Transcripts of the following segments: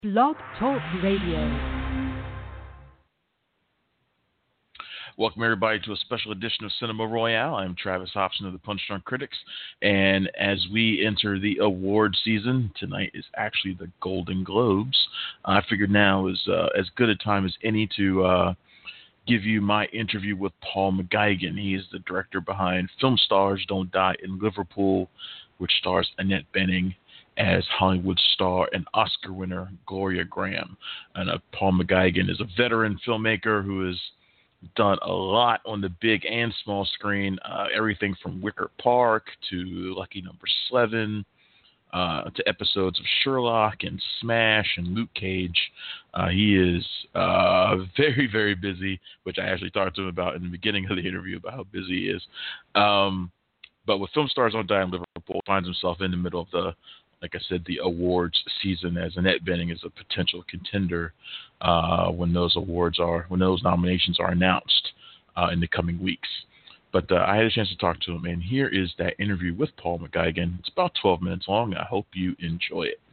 Blog Talk Radio. Welcome, everybody, to a special edition of Cinema Royale. I'm Travis Hobson of the Punch-Drunk Critics, and as we enter the award season, tonight is actually the Golden Globes. I figured now is as good a time as any to give you my interview with Paul McGuigan. He is the director behind Film Stars Don't Die in Liverpool, which stars Annette Bening as Hollywood star and Oscar winner Gloria Graham. And Paul McGuigan is a veteran filmmaker who has done a lot on the big and small screen, everything from Wicker Park to Lucky Number 7 to episodes of Sherlock and Smash and Luke Cage. He is very, very busy, which I actually talked to him about in the beginning of the interview about how busy he is. But with Film Stars Don't Die in Liverpool, finds himself in the middle of the, like I said, the awards season, as Annette Bening is a potential contender when those nominations are announced in the coming weeks. But I had a chance to talk to him, and here is that interview with Paul McGuigan. It's about 12 minutes long. I hope you enjoy it.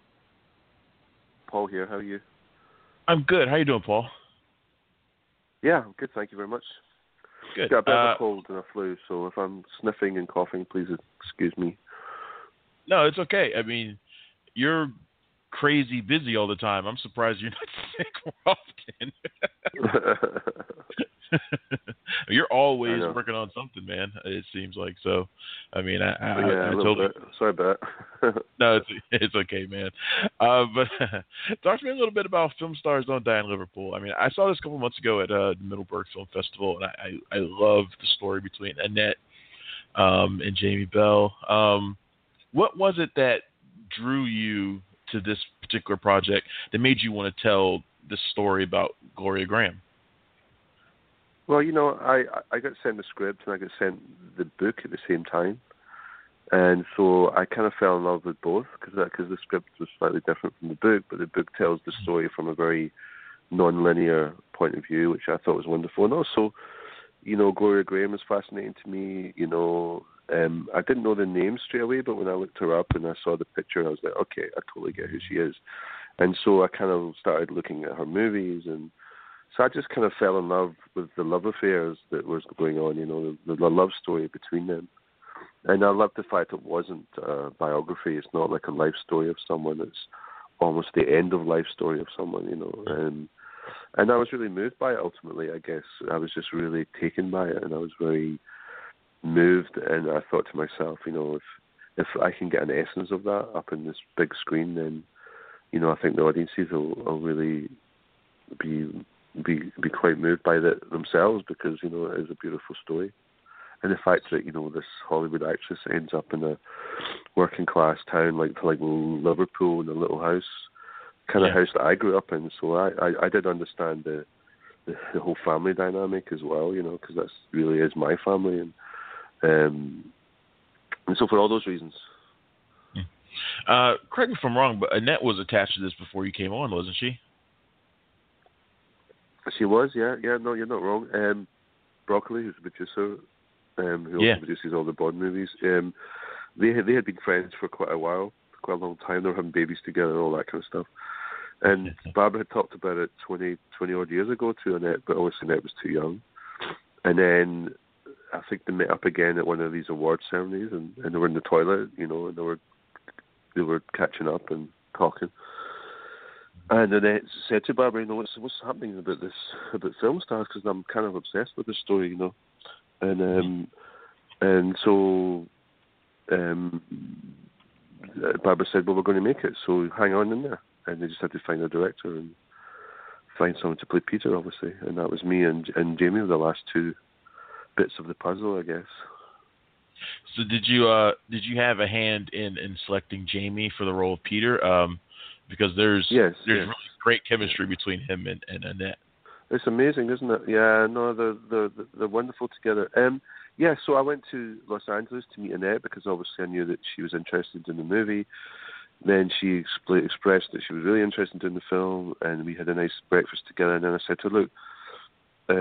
Paul here. How are you? I'm good. How you doing, Paul? Yeah, I'm good. Thank you very much. Good. Got a bit of a cold and a flu, so if I'm sniffing and coughing, please excuse me. No, it's okay. I mean, you're crazy busy all the time. I'm surprised you're not sick more often. You're always working on something, man. It seems like. So. I mean, I totally. Bit. Sorry about that. No, it's okay, man. But talk to me a little bit about Film Stars Don't Die in Liverpool. I mean, I saw this a couple months ago at the Middleburg Film Festival, and I love the story between Annette and Jamie Bell. What was it that drew you to this particular project that made you want to tell this story about Gloria Graham? Well, I got sent the script and I got sent the book at the same time. And so I kind of fell in love with both because the script was slightly different from the book, but the book tells the story from a very non-linear point of view, which I thought was wonderful. And also, Gloria Graham is fascinating to me. I didn't know the name straight away, but when I looked her up and I saw the picture, I was like, okay, I totally get who she is. And so I kind of started looking at her movies, and so I just kind of fell in love with the love affairs that was going on, the love story between them. And I loved the fact it wasn't a biography. It's not like a life story of someone. It's almost the end of life story of someone, And I was really moved by it ultimately, I guess. I was just really taken by it, and I was very moved, and I thought to myself, if I can get an essence of that up in this big screen, then, I think the audiences will really be quite moved by that themselves, because, it is a beautiful story. And the fact that, this Hollywood actress ends up in a working class town like Liverpool in a little house, kind of house that I grew up in. So I did understand the whole family dynamic as well, because that really is my family. And so for all those reasons. Correct me if I'm wrong, but Annette was attached to this before you came on, wasn't she? She was, yeah. No, you're not wrong. Broccoli, who's the producer, who also produces all the Bond movies, they had been friends for quite a while, quite a long time. They were having babies together and all that kind of stuff. And Barbara had talked about it 20 odd years ago to Annette, but obviously Annette was too young. And then I think they met up again at one of these award ceremonies, and they were in the toilet, and they were catching up and talking. And Annette said to Barbara, what's happening about Film Stars, because I'm kind of obsessed with this story, And so Barbara said, well, we're going to make it, so hang on in there. And they just had to find a director and find someone to play Peter, obviously. And that was me and Jamie were the last two bits of the puzzle, I guess. So did you have a hand in selecting Jamie for the role of Peter? Because there's really great chemistry between him and Annette. It's amazing, isn't it? Yeah, no, they're wonderful together. So I went to Los Angeles to meet Annette because obviously I knew that she was interested in the movie. Then she expressed that she was really interested in the film, and we had a nice breakfast together. And then I said to her,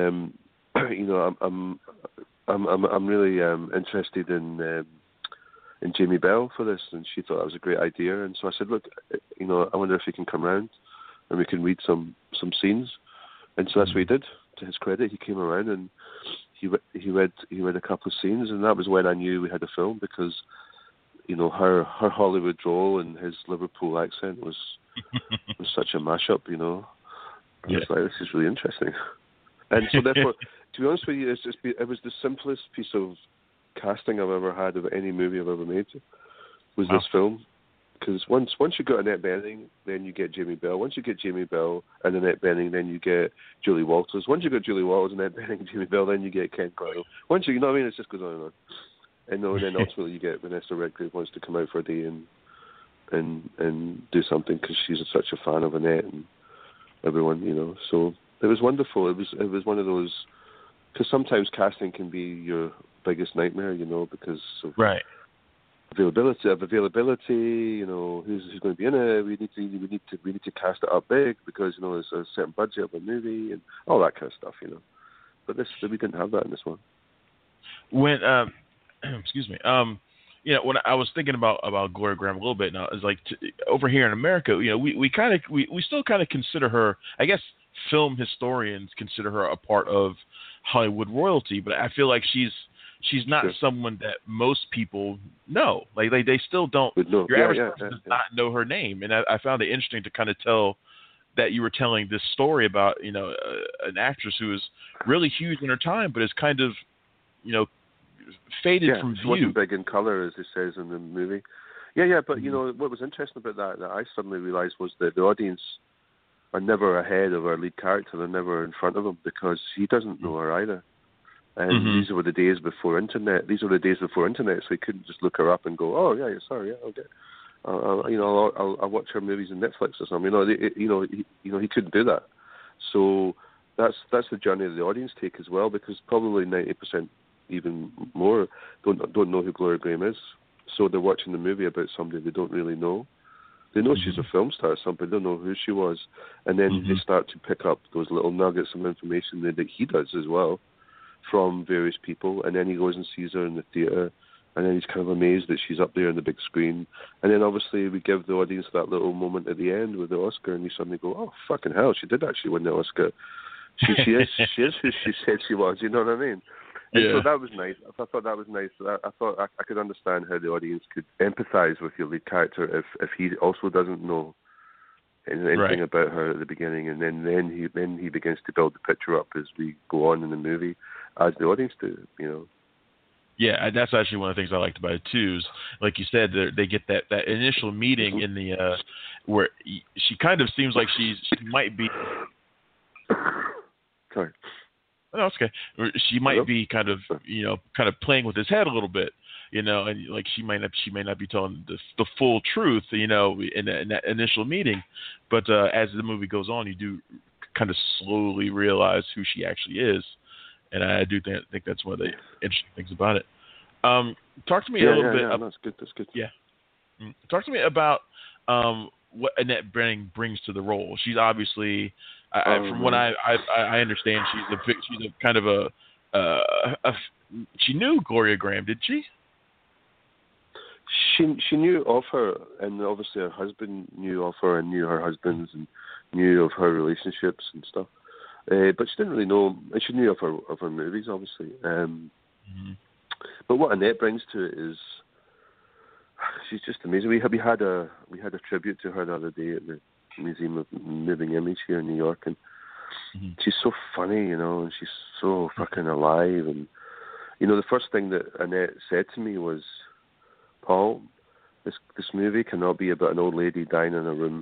look, I'm really interested in Jamie Bell for this, and she thought that was a great idea. And so I said, look, I wonder if he can come round and we can read some scenes. And so that's what he did. To his credit, he came around and he read a couple of scenes, and that was when I knew we had a film, because her Hollywood drawl and his Liverpool accent was such a mashup. I was like, this is really interesting. And so therefore, to be honest with you, it was the simplest piece of casting I've ever had of any movie I've ever made. Was this film. Because once you got Annette Bening, then you get Jamie Bell. Once you get Jamie Bell and Annette Bening, then you get Julie Walters. Once you got Julie Walters, Annette Bening, and Jamie Bell, then you get Ken Quayle. Once you know what I mean, it just goes on and on. And then ultimately you get Vanessa Redgrave wants to come out for a day and do something because she's such a fan of Annette and everyone, So it was wonderful. It was one of those, because sometimes casting can be your biggest nightmare, because of availability, who's going to be in it. We need to cast it up big because there's a certain budget of a movie and all that kind of stuff, But we didn't have that in this one. When excuse me, when I was thinking about Gloria Graham a little bit now, it's like over here in America, we still kind of consider her, I guess, film historians consider her a part of Hollywood royalty, but I feel like she's not someone that most people know. Like they still don't. Your average person does not know her name, and I found it interesting to kind of tell that you were telling this story about an actress who is really huge in her time, but is kind of faded from view. She wasn't big in color, as it says in the movie. But what was interesting about that I suddenly realized was that the audience are never ahead of our lead character. They're never in front of him because he doesn't know her either. And these were the days before internet. So he couldn't just look her up and go, "Oh yeah, sorry, yeah, okay." I'll watch her movies on Netflix or something. He couldn't do that. So that's the journey that the audience take as well, because probably 90%, even more, don't know who Gloria Graham is. So they're watching the movie about somebody they don't really know. They know she's a film star or something, they don't know who she was, and then they start to pick up those little nuggets of information that he does as well, from various people, and then he goes and sees her in the theatre, and then he's kind of amazed that she's up there on the big screen, and then obviously we give the audience that little moment at the end with the Oscar, and you suddenly go, "Oh fucking hell, she did actually win the Oscar. She is who she said she was." You know what I mean? And so that was nice. I thought that was nice. I thought I could understand how the audience could empathise with your lead character if he also doesn't know anything about her at the beginning, and then he begins to build the picture up as we go on in the movie, as the audience do, Yeah, that's actually one of the things I liked about it too. Is, like you said, they get that initial meeting in the where she kind of seems like she might be. Sorry. No, it's okay. She might be kind of playing with his head a little bit, and like she may not be telling the full truth, in that initial meeting, but as the movie goes on, you do kind of slowly realize who she actually is, and I do think that's one of the interesting things about it. Talk to me a little bit. That's good. Yeah. Talk to me about what Annette Bening brings to the role. She's obviously, from what I understand, she's a kind of a she knew Gloria Graham, did she? She knew of her, and obviously her husband knew of her and knew her husband's and knew of her relationships and stuff. But she didn't really know. She knew of her movies, obviously. But what Annette brings to it is she's just amazing. We had a tribute to her the other day at the Museum of Moving Image here in New York, and she's so funny, and she's so fucking alive. And the first thing that Annette said to me was, "Paul, this movie cannot be about an old lady dying in a room."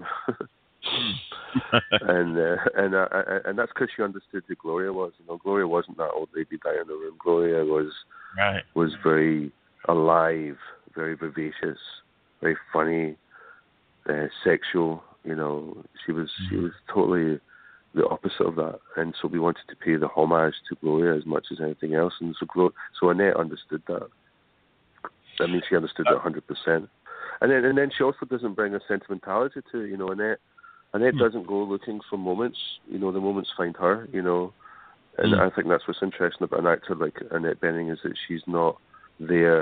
and that's because she understood who Gloria was. Gloria wasn't that old lady dying in a room. Gloria was very alive, very vivacious, very funny, sexual. She was totally the opposite of that. And so we wanted to pay the homage to Gloria as much as anything else. And so Annette understood that. I mean, she understood that 100%. And then she also doesn't bring a sentimentality to it. Annette doesn't go looking for moments. The moments find her. And I think that's what's interesting about an actor like Annette Bening, is that she's not there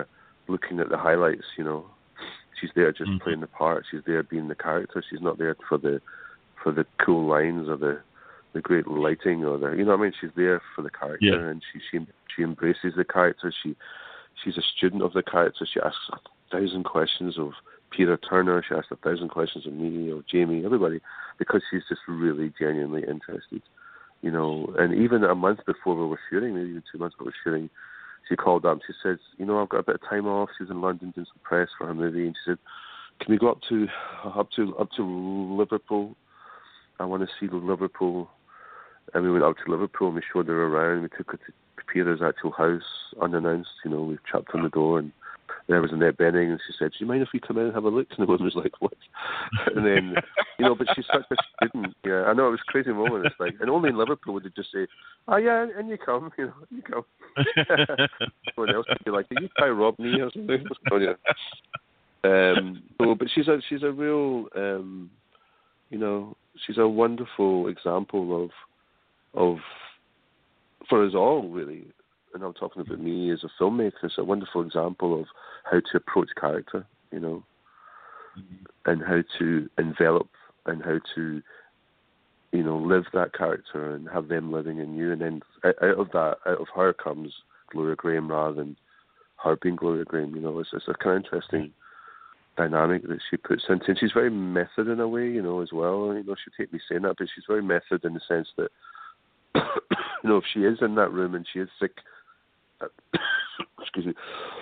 looking at the highlights. You know, she's there just playing the part. She's there being the character. She's not there for the cool lines or the great lighting or the, you know what I mean? She's there for the character, and she embraces the character. She's a student of the character. She asks 1,000 questions of Peter Turner. She asks 1,000 questions of me or Jamie, everybody, because she's just really genuinely interested. You know, and even a month before we were shooting, maybe even 2 months before we were shooting, she called up. She says, you know, I've got a bit of time off. She's in London doing some press for her movie, and she said, can we go up to Liverpool? I want to see Liverpool. And we went up to Liverpool and we showed her around. We took her to Peter's actual house unannounced. You know, we tapped on the door and there was Annette Bening, and she said, do you mind if we come in and have a look? And the woman was like, what? And then, you know, but she's such a student. Yeah, I know, it was a crazy moment. It's like, and only in Liverpool would they just say, oh yeah, and you come, you know, you come. Someone else would be like, are you Ty Robney or something? What's going on? But she's a real, you know, she's a wonderful example of for us all, really. And I'm talking about me as a filmmaker. It's a wonderful example of how to approach character, you know, and how to envelop and how to, you know, live that character and have them living in you. And then out of her comes Gloria Grahame rather than her being Gloria Grahame. You know, it's a kind of interesting dynamic that she puts into. And she's very method in a way, you know, as well. You know, she'll take me saying that, but she's very method in the sense that, you know, if she is in that room and she is sick, excuse me,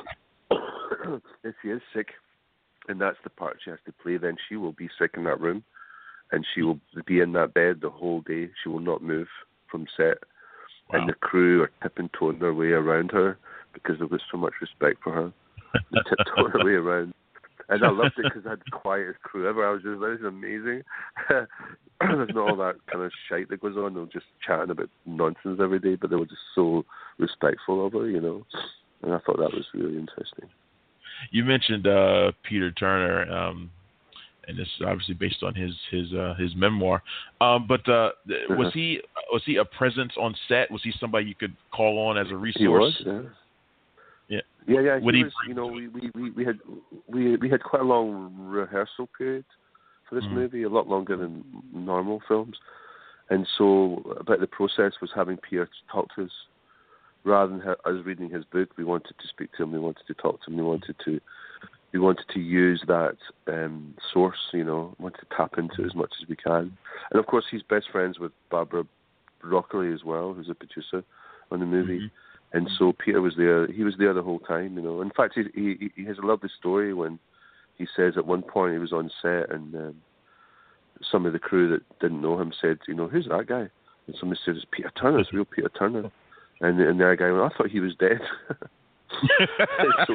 if she is sick and that's the part she has to play, then she will be sick in that room and she will be in that bed the whole day. She will not move from set. Wow. And the crew are tiptoeing their way around her because they've got so much respect for her. They tiptoe their way around. And I loved it because I had the quietest crew ever. I was just, this is amazing. There's not all that kind of shite that goes on. They're just chatting about nonsense every day, but they were just so respectful of her, you know. And I thought that was really interesting. You mentioned Peter Turner, and this is obviously based on his memoir. But was he a presence on set? Was he somebody you could call on as a resource? He was, yeah. Yeah. Would he was, you know, we had quite a long rehearsal period for this movie, a lot longer than normal films, and so about the process was having Peter talk to us rather than us reading his book. We wanted to speak to him. We wanted to talk to him. We wanted to use that source. You know, wanted to tap into it as much as we can. And of course, he's best friends with Barbara Broccoli as well, who's a producer on the movie. Mm-hmm. And so Peter was there. He was there the whole time, you know. In fact, he has a lovely story when he says at one point he was on set and some of the crew that didn't know him said, you know, who's that guy? And somebody said, it's Peter Turner. It's real Peter Turner. And the other guy went, I thought he was dead. So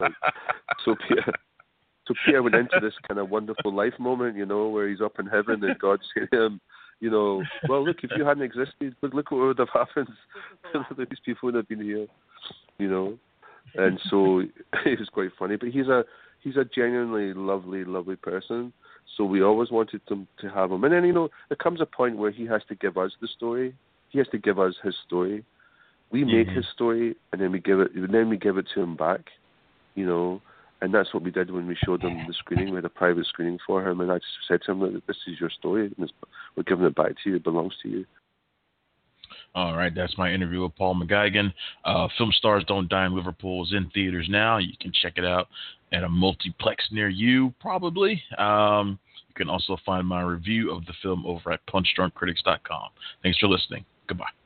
Peter went into this kind of wonderful life moment, you know, where he's up in heaven and God's saying to him, you know, well, look, if you hadn't existed, but look what would have happened. These people would have been here, you know. And so it was quite funny. But he's a genuinely lovely person. So we always wanted to have him. And then, you know, there comes a point where he has to give us the story. He has to give us his story. We make his story, and then we give it to him back, you know. And that's what we did when we showed him the screening. We had a private screening for him, and I just said to him, look, this is your story. And we're giving it back to you. It belongs to you. All right, that's my interview with Paul McGuigan. Film Stars Don't Die in Liverpool is in theaters now. You can check it out at a multiplex near you, probably. You can also find my review of the film over at punchdrunkcritics.com. Thanks for listening. Goodbye.